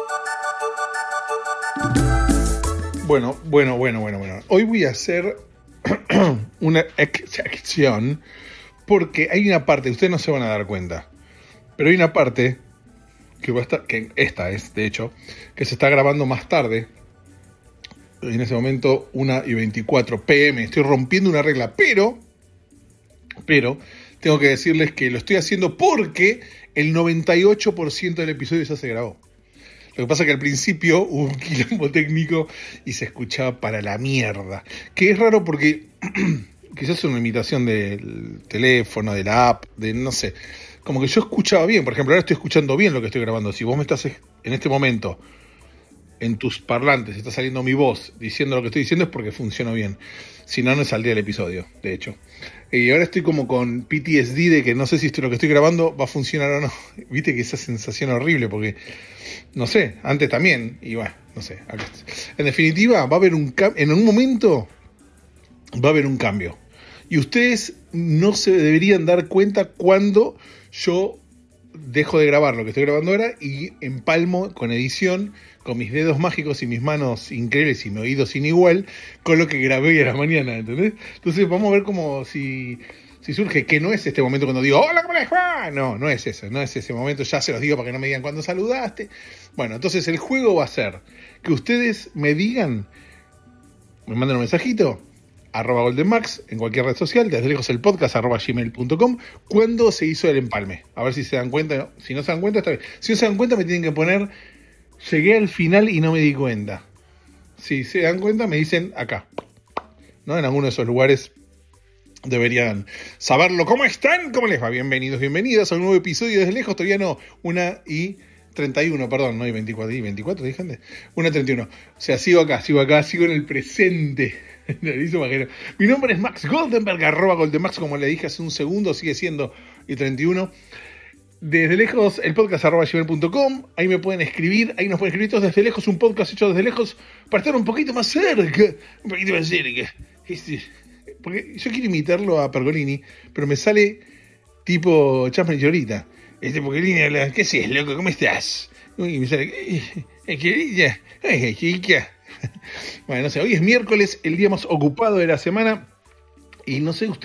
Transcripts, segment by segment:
Bueno. Hoy voy a hacer una excepción porque hay una parte, ustedes no se van a dar cuenta, pero hay una parte que va a estar, que esta es, de hecho, que se está grabando más tarde. En ese momento, 1:24 p.m. Estoy rompiendo una regla, pero tengo que decirles que lo estoy haciendo porque el 98% del episodio ya se grabó. Lo que pasa es que al principio hubo un quilombo técnico y se escuchaba para la mierda. Que es raro porque quizás es una imitación del teléfono, de la app, de no sé. Como que yo escuchaba bien. Por ejemplo, ahora estoy escuchando bien lo que estoy grabando. Si vos me estás en este momento en tus parlantes, está saliendo mi voz diciendo lo que estoy diciendo, es porque funciona bien. Si no, no saldría el episodio, de hecho. Y ahora estoy como con PTSD de que no sé si lo que estoy grabando va a funcionar o no. Viste que esa sensación horrible, porque no sé, antes también, y bueno, no sé. En definitiva, va a haber en un momento va a haber un cambio. Y ustedes no se deberían dar cuenta cuando yo dejo de grabar lo que estoy grabando ahora y empalmo con edición, con mis dedos mágicos y mis manos increíbles y mi oído sin igual, con lo que grabé hoy a la mañana, ¿entendés? Entonces vamos a ver como si surge, que no es este momento cuando digo, hola, ¿cómo les va? No es ese momento, ya se los digo para que no me digan cuándo saludaste. Bueno, entonces el juego va a ser que ustedes me digan, me manden un mensajito, @goldenmax en cualquier red social, desde lejos el podcast @gmail.com, cuando se hizo el empalme. A ver si se dan cuenta. Si no se dan cuenta, está bien. Si no se dan cuenta, me tienen que poner llegué al final y no me di cuenta. Si se dan cuenta, me dicen acá, ¿no? En alguno de esos lugares deberían saberlo. ¿Cómo están? ¿Cómo les va? Bienvenidos, bienvenidas a un nuevo episodio desde lejos. Todavía no, 1:31, perdón, no hay 24, ¿y 24? Dije 1:31. O sea, sigo acá, sigo en el presente. Mi nombre es Max Goldenberg, @Goldenmax, como le dije hace un segundo, sigue siendo y31. Desde lejos, el podcast @gmail.com, ahí me pueden escribir, ahí nos pueden escribir todos desde lejos, un podcast hecho desde lejos para estar un poquito más cerca. Porque yo quiero imitarlo a Pergolini, pero me sale tipo Chapman y Llorita. Pergolini habla, ¿qué haces, loco? ¿Cómo estás? Y me sale, querida, chica. Bueno, no sé, hoy es miércoles, el día más ocupado de la semana, y no sé si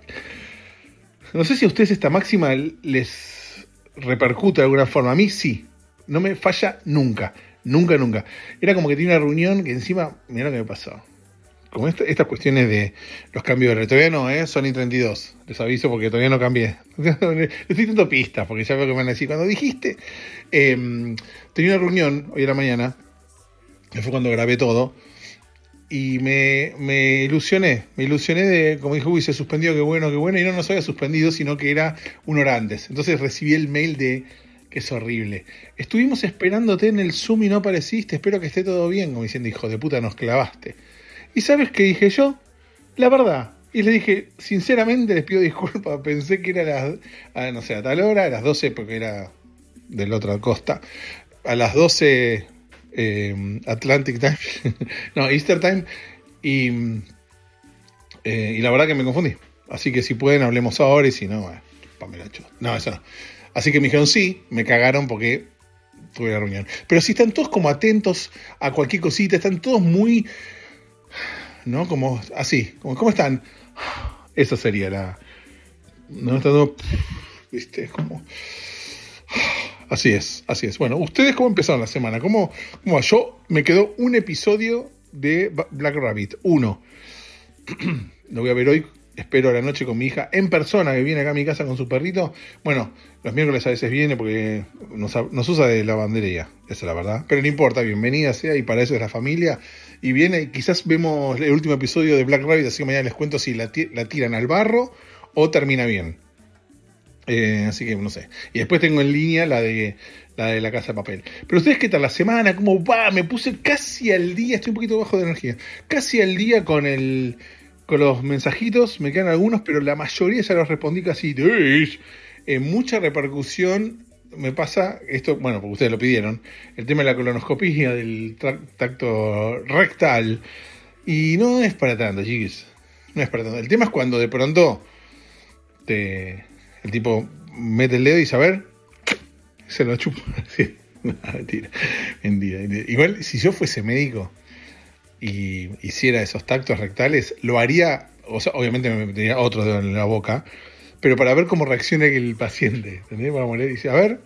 a ustedes esta máxima les repercute de alguna forma. A mí sí, no me falla nunca. Era como que tenía una reunión que encima, mirá lo que me pasó. Como estas cuestiones de los cambios de red, todavía no, son i32. Les aviso porque todavía no cambié. Les estoy dando pistas porque ya veo que me van a decir. Cuando dijiste, tenía una reunión hoy a la mañana, que fue cuando grabé todo, y me ilusioné de, como dijo, se suspendió, qué bueno, y no se había suspendido, sino que era una hora antes. Entonces recibí el mail de que es horrible. Estuvimos esperándote en el Zoom y no apareciste, espero que esté todo bien, como diciendo, hijo de puta, nos clavaste. ¿Y sabes qué dije yo? La verdad. Y le dije, sinceramente, les pido disculpas, pensé que era a tal hora, a las 12, porque era de la otra costa, a las 12... Atlantic Time, no, Easter Time, y la verdad que me confundí. Así que si pueden, hablemos ahora, y si no, no, eso no. Así que me dijeron sí, me cagaron porque tuve la reunión. Pero si están todos como atentos a cualquier cosita, están todos muy, ¿no? Como así, como ¿cómo están? Eso sería no, está todo, ¿viste? Como... Así es. Bueno, ¿ustedes cómo empezaron la semana? ¿Cómo yo me quedó un episodio de Black Rabbit? 1. Lo voy a ver hoy, espero a la noche con mi hija en persona, que viene acá a mi casa con su perrito. Bueno, los miércoles a veces viene porque nos usa de lavandería, esa es la verdad. Pero no importa, bienvenida sea, y para eso es la familia. Y viene, y quizás vemos el último episodio de Black Rabbit, así que mañana les cuento si la tiran al barro o termina bien. Así que no sé. Y después tengo en línea la de la Casa de Papel. Pero ustedes, ¿qué tal la semana? ¿Cómo va? Me puse casi al día, estoy un poquito bajo de energía. Casi al día con los mensajitos, me quedan algunos, pero la mayoría ya los respondí casi. Mucha repercusión me pasa esto, bueno, porque ustedes lo pidieron, el tema de la colonoscopia del tracto rectal. Y no es para tanto, chiquis. No es para tanto. El tema es cuando de pronto el tipo mete el dedo y se lo chupa. Sí. Mentira, mentira. Igual, si yo fuese médico y hiciera esos tactos rectales, lo haría, o sea, obviamente me metería otro dedo en la boca, pero para ver cómo reacciona el paciente, ¿entendés? Para moler y dice, a ver,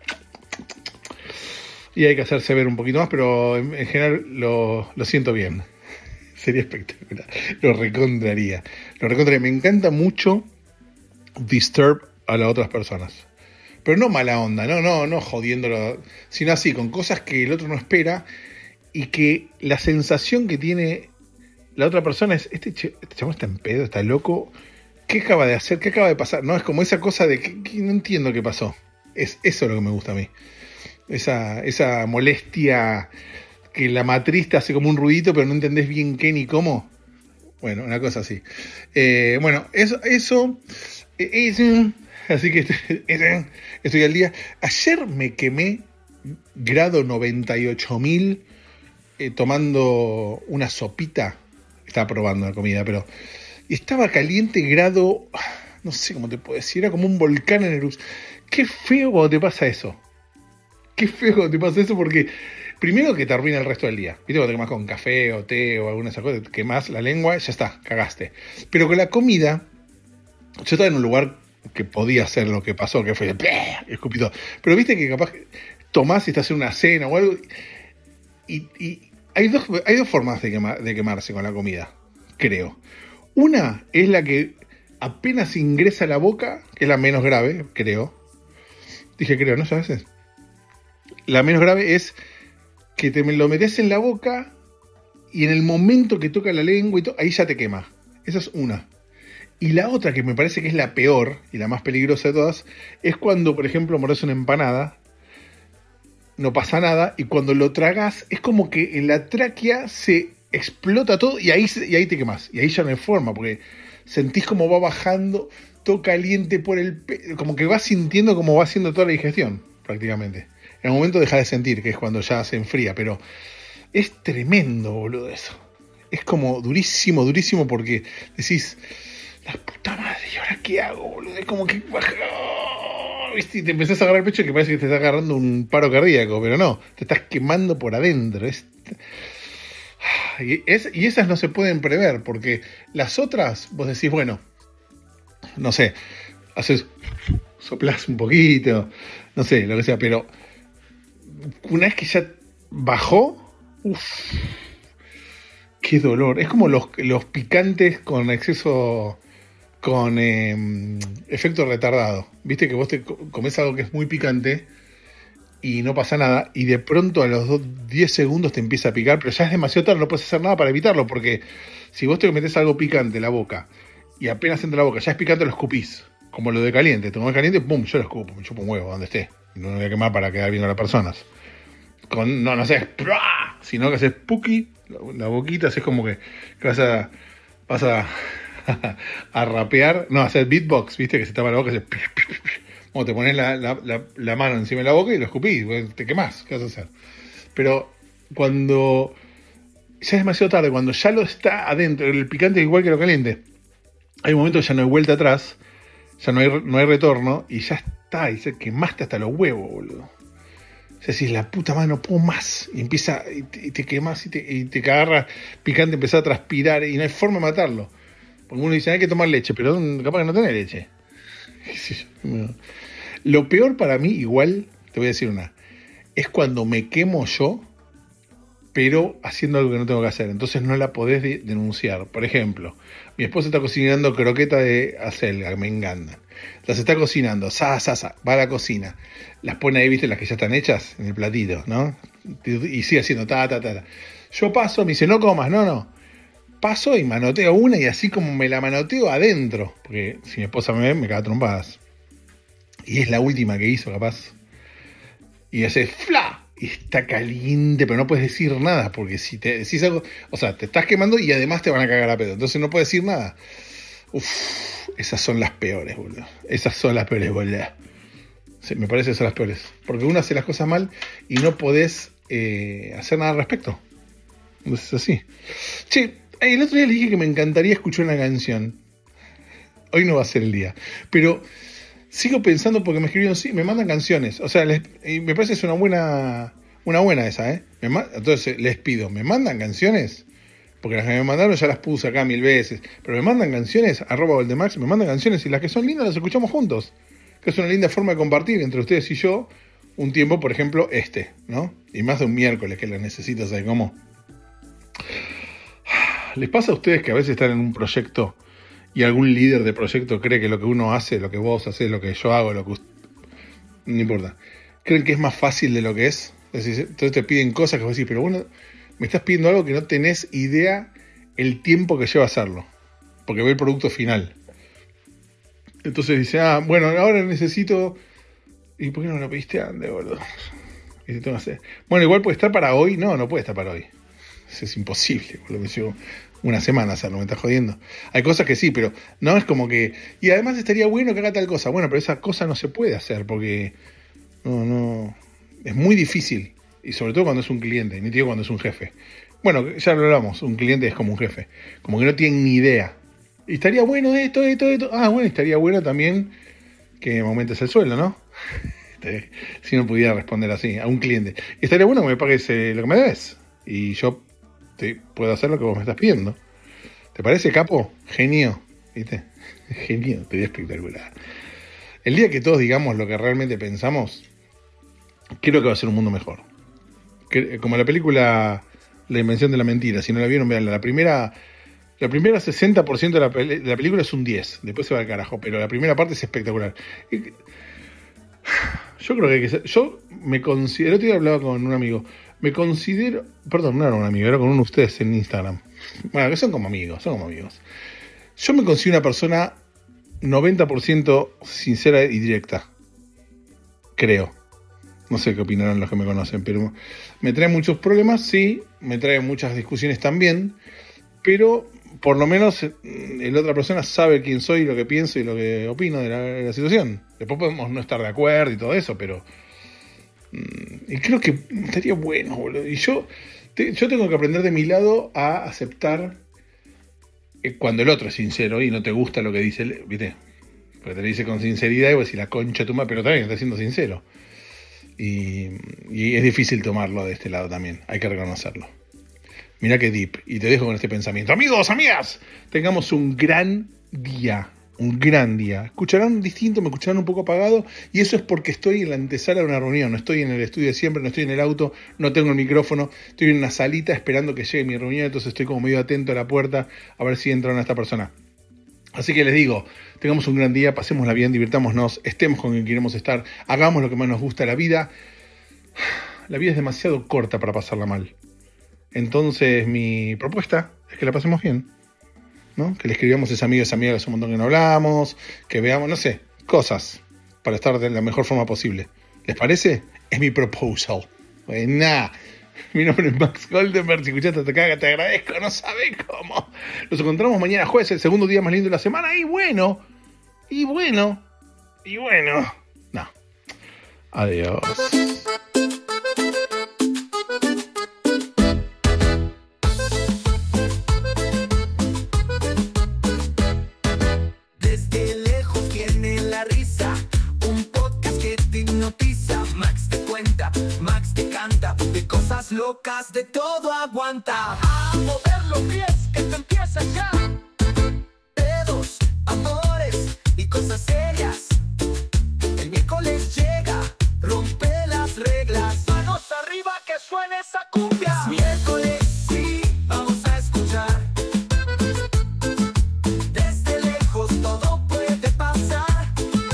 y hay que hacerse ver un poquito más, pero en general lo siento bien. Sería espectacular. Lo recontraría. Me encanta mucho disturb a las otras personas. Pero no mala onda, no jodiéndolo, sino así, con cosas que el otro no espera y que la sensación que tiene la otra persona es, este chabón está en pedo, está loco, ¿qué acaba de hacer? ¿Qué acaba de pasar? No, es como esa cosa de que no entiendo qué pasó. Es eso lo que me gusta a mí. Esa molestia que la matriz te hace como un ruidito, pero no entendés bien qué ni cómo. Bueno, una cosa así. Bueno, eso así que estoy al día. Ayer me quemé grado 98.000 tomando una sopita. Estaba probando la comida, pero estaba caliente grado, no sé cómo te puedo decir, era como un volcán en erupción. Qué feo cuando te pasa eso. Qué feo cuando te pasa eso porque primero que te arruina el resto del día. ¿Viste? Cuando te quemas con café o té o alguna de esas cosas, te quemas la lengua, ya está, cagaste. Pero con la comida, yo estaba en un lugar que podía ser lo que pasó, que fue escupito. Pero viste que capaz tomás y estás en una cena o algo. Y hay dos formas de quemarse con la comida, creo. Una es la que apenas ingresa a la boca, que es la menos grave, creo. Dije creo, ¿no? ¿Sabes? La menos grave es que te lo metes en la boca y en el momento que toca la lengua y ahí ya te quema. Esa es una. Y la otra, que me parece que es la peor y la más peligrosa de todas, es cuando, por ejemplo, mordes una empanada, no pasa nada, y cuando lo tragas, es como que en la tráquea se explota todo y ahí te quemas. Y ahí ya no hay forma, porque sentís como va bajando, todo caliente por como que vas sintiendo como va haciendo toda la digestión, prácticamente. En el momento deja de sentir, que es cuando ya se enfría, pero es tremendo, boludo, eso. Es como durísimo, porque decís, la puta madre, ¿y ahora qué hago, boludo? Es como que ¿viste? Y te empezás a agarrar el pecho que parece que te está agarrando un paro cardíaco, pero no, te estás quemando por adentro. Y esas no se pueden prever, porque las otras, vos decís, bueno, no sé, soplás un poquito, no sé, lo que sea, pero una vez que ya bajó, qué dolor. Es como los picantes con exceso, con efecto retardado. Viste que vos te comés algo que es muy picante y no pasa nada, y de pronto a los 10 segundos te empieza a picar, pero ya es demasiado tarde, no puedes hacer nada para evitarlo, porque si vos te metés algo picante en la boca y apenas entra en la boca, ya es picante, lo escupís. Como lo de caliente, te comés caliente, pum, yo lo escupo, me chupo un huevo donde esté. No me voy a quemar para quedar viendo a las personas. No haces sino que haces puki, la boquita, haces como que vas a rapear, no, hacer beatbox, viste, que se tapa la boca, haces, como te pones la mano encima de la boca y lo escupís, te quemás, ¿qué vas a hacer? Pero cuando ya es demasiado tarde, cuando ya lo está adentro, el picante es igual que lo caliente, hay un momento que ya no hay vuelta atrás, ya no hay retorno, y ya está, y se quemaste hasta los huevos, boludo. O sea, si es la puta madre, no puedo más. Y empieza, y te quemas, y te agarra picante, empieza a transpirar, y no hay forma de matarlo. Porque uno dice, hay que tomar leche, pero capaz que no tiene leche. Lo peor para mí, igual, te voy a decir es cuando me quemo yo, pero haciendo algo que no tengo que hacer. Entonces no la podés denunciar. Por ejemplo, mi esposa está cocinando croqueta de acelga, que me encantan. Las está cocinando, va a la cocina. Las pone ahí, viste, las que ya están hechas en el platito, ¿no? Y sigue haciendo ta. Yo paso, me dice, no comas, no. Paso y manoteo una, y así como me la manoteo adentro. Porque si mi esposa me ve, me caga trompadas. Y es la última que hizo, capaz. Y hace ¡fla! Y está caliente, pero no puedes decir nada, porque si te decís algo, o sea, te estás quemando y además te van a cagar a pedo, entonces no puedes decir nada. Esas son las peores, boludo. Sí, me parece que son las peores, porque uno hace las cosas mal y no podés hacer nada al respecto. Entonces es así. Che, el otro día le dije que me encantaría escuchar una canción. Hoy no va a ser el día, pero sigo pensando porque me escribieron, sí, me mandan canciones. O sea, y me parece que es una buena esa, ¿eh? Entonces les pido, ¿me mandan canciones? Porque las que me mandaron ya las puse acá 1000 veces. Pero me mandan canciones, @Valdemax, me mandan canciones y las que son lindas las escuchamos juntos. Que es una linda forma de compartir entre ustedes y yo un tiempo, por ejemplo, ¿no? Y más de un miércoles que las necesito, ¿sabes cómo? ¿Les pasa a ustedes que a veces están en un proyecto y algún líder de proyecto cree que lo que uno hace, lo que vos haces, lo que yo hago, no importa, creen que es más fácil de lo que es? Entonces te piden cosas que vos decís, pero bueno, me estás pidiendo algo que no tenés idea el tiempo que lleva hacerlo, porque ve el producto final. Entonces dice, bueno, ahora necesito... ¿Y por qué no lo pediste antes, boludo? Bueno, igual puede estar para hoy. No puede estar para hoy. Eso es imposible, boludo. Me llevo una semana hacerlo, me estás jodiendo. Hay cosas que sí, pero no es como que... Y además estaría bueno que haga tal cosa. Bueno, pero esa cosa no se puede hacer porque... No. Es muy difícil. Y sobre todo cuando es un cliente, ni digo cuando es un jefe. Bueno, ya lo hablamos, un cliente es como un jefe. Como que no tiene ni idea. Y estaría bueno esto. Bueno, estaría bueno también que me aumentes el sueldo, ¿no? Si no pudiera responder así a un cliente. Y estaría bueno que me pagues lo que me debes. Y yo te puedo hacer lo que vos me estás pidiendo. ¿Te parece, capo? Genio. ¿Viste? Genio, te dio espectacular. El día que todos digamos lo que realmente pensamos, creo que va a ser un mundo mejor. Como la película La invención de la mentira. Si no la vieron, veanla. La primera 60% de la película es un 10. Después se va al carajo. Pero la primera parte es espectacular. Yo creo que yo me considero... El otro día hablaba con un amigo. Perdón, no era un amigo, era con uno de ustedes en Instagram. Bueno, que son como amigos. Yo me considero una persona 90% sincera y directa. Creo. No sé qué opinarán los que me conocen, pero me trae muchos problemas, sí. Me trae muchas discusiones también. Pero por lo menos la otra persona sabe quién soy, lo que pienso y lo que opino de la situación. Después podemos no estar de acuerdo y todo eso, pero... Y creo que estaría bueno, boludo. Y yo tengo que aprender de mi lado a aceptar cuando el otro es sincero y no te gusta lo que dice, ¿viste? Porque te lo dice con sinceridad y vos decís la concha de tu madre, pero también está siendo sincero. Y es difícil tomarlo de este lado también, hay que reconocerlo. Mirá qué deep. Y te dejo con este pensamiento. Amigos, amigas, tengamos un gran día. Un gran día. Escucharán distinto, me escucharán un poco apagado. Y eso es porque estoy en la antesala de una reunión. No estoy en el estudio de siempre, no estoy en el auto, no tengo el micrófono. Estoy en una salita esperando que llegue mi reunión. Entonces estoy como medio atento a la puerta a ver si entra esta persona. Así que les digo, tengamos un gran día, pasémosla bien, divirtámonos, estemos con quien queremos estar, hagamos lo que más nos gusta. La vida es demasiado corta para pasarla mal. Entonces mi propuesta es que la pasemos bien, ¿no? Que le escribamos a ese amigo, esa amiga que hace un montón que no hablamos, que veamos, no sé, cosas para estar de la mejor forma posible. ¿Les parece? Es mi proposal. Buena. Mi nombre es Max Goldenberg. Si escuchaste hasta acá, te agradezco. No sabés cómo. Nos encontramos mañana jueves, el segundo día más lindo de la semana. Y bueno. No. Adiós. Desde lejos viene la risa, un podcast que te hipnotiza. Max te cuenta, Max te canta, de cosas locas, de todo aguanta. A mover los pies, esto empieza ya. Dedos, amores y cosas serias. El miércoles llega, rompe las reglas. Manos arriba que suene esa cumbia. Es miércoles, sí, vamos a escuchar. Desde lejos todo puede pasar.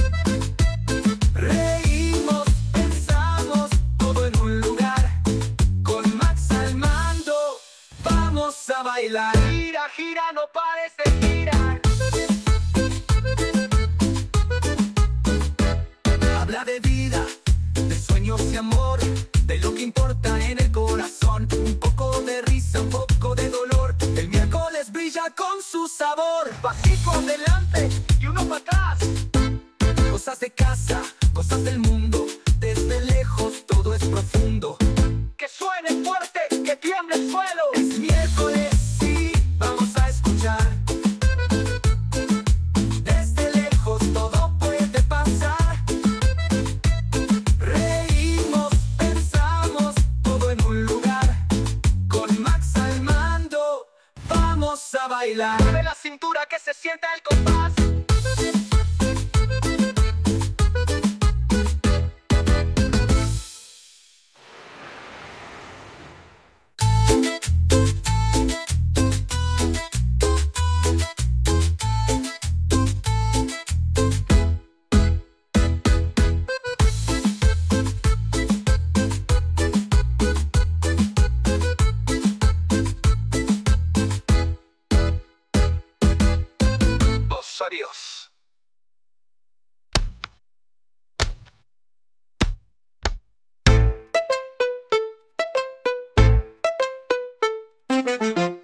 Reímos, pensamos, todo en un lugar. Con Max al mando, vamos a bailar. Gira, gira, no pares de girar. Habla de vida, de sueños y amor, de lo que importa en el corazón. Un poco de risa, un poco de dolor. El miércoles brilla con su sabor. Pasito adelante y uno para atrás. Cosas de casa, cosas del mundo. Desde lejos todo es profundo. Que suene fuerte, que tiemble el suelo. Es miércoles, sí, vamos a escuchar. Desde lejos todo puede pasar. bailar. Mueve la cintura que se sienta el compás. Adiós.